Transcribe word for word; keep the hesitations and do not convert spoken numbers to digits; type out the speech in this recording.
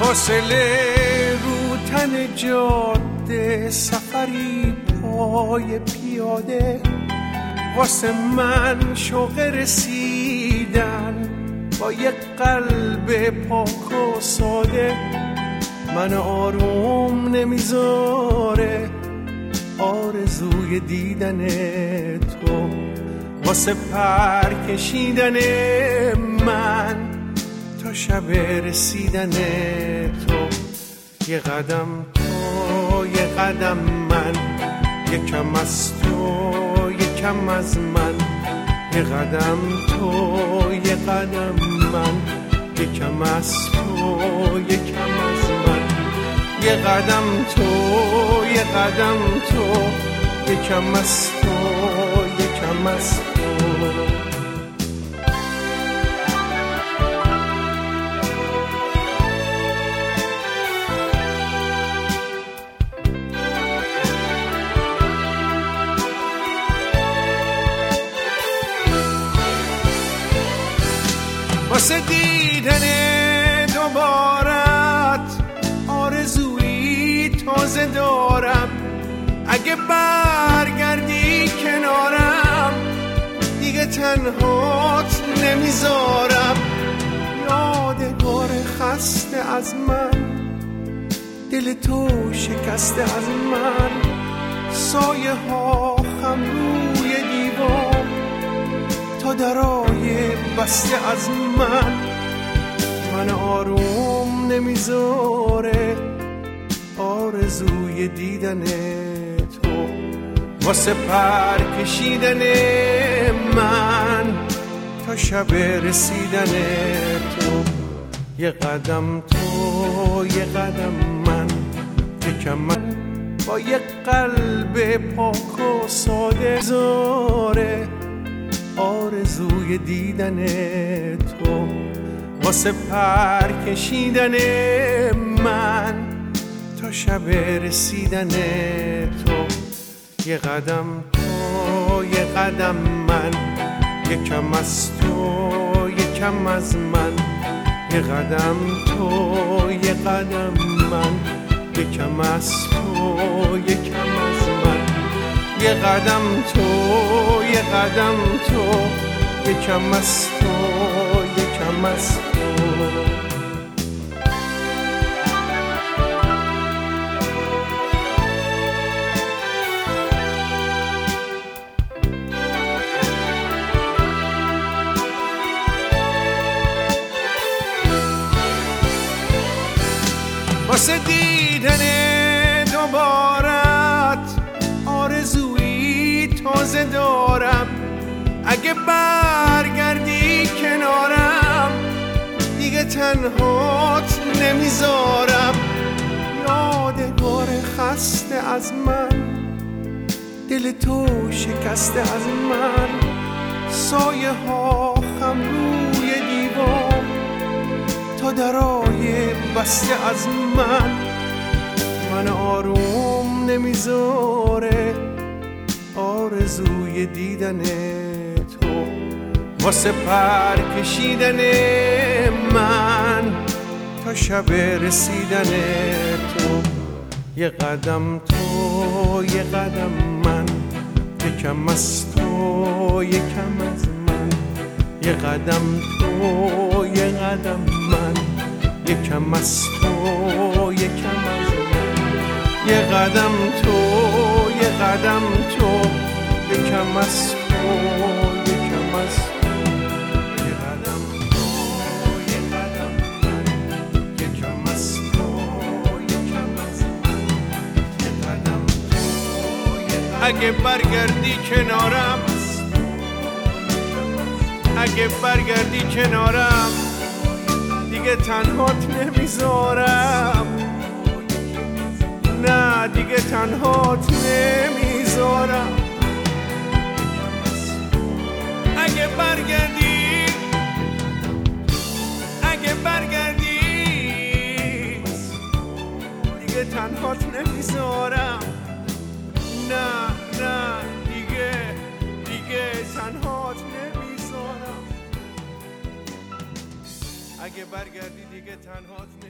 فاصله رو تن جاده، سفری پای پیاده، واسه من شوق رسیدن با یک قلب پاک و ساده. من آروم نمیذاره آرزوی دیدن تو، واسه پر کشیدن من تا شب رسیدن تو. یه قدم تو یه قدم من، یکم از تو یکم از من. یه قدم تو یه قدم من، یکم از تو یکم از من. یه قدم تو یه قدم تو، یکم از تو یکم از تو. واسه دیدن دوبارت آرزویی تازه دارم. اگه برگردی کنارم دیگه تنهات نمیذارم. یادگار خسته از من، دل تو شکسته از من. سایه ها خم روی دیوار تا درای بسته از من. من آروم نمیذاره آرزوی دیدن تو، واسه پر کشیدن من تا شب رسیدن تو. یه قدم تو یه قدم من، یکم من با یک قلب پاک و ساده. زاره آرزوی دیدن تو، واسه پر کشیدن من تا شب رسیدن تو. یه قدم تو یه قدم من، یکم از تو یکم از من. یه قدم تو یه قدم من، یکم از تو یکم از من. یه قدم تو یه قدم تو، یکم از تو یکم از تو. واسه دیدن دوبارت آرزویی تازه دارم. اگه برگردی کنارم دیگه تنهات نمیذارم. یادگار خسته از من، دل تو شکسته از من. سایه ها خم روی دیوار تا درای بسته از من. من آروم نمیذاره آرزوی دیدن تو، واسه پر کشیدن من تا شب رسیدن تو. یه قدم تو یه قدم من، یکم از تو یکم از من. یه قدم تو یه قدم من، یکم از تو یکم از من. یه قدم تو یه قدم تو، یکم از تو یکم از تو. یه قدم تو یه قدم من، یکم از تو یکم از من. یه قدم تو یه قدم. اگه برگردی کنارم اگه برگردی کنارم دیگه تنهات نمیذارم. نه دیگه تنهات نمیذارم. اگه برگردی اگه برگردی دیگه تنهات نمیذارم. نه نه دیگه دیگه تنهات نمیذارم. اگه برگردی دیگه تنهات نمیذارم.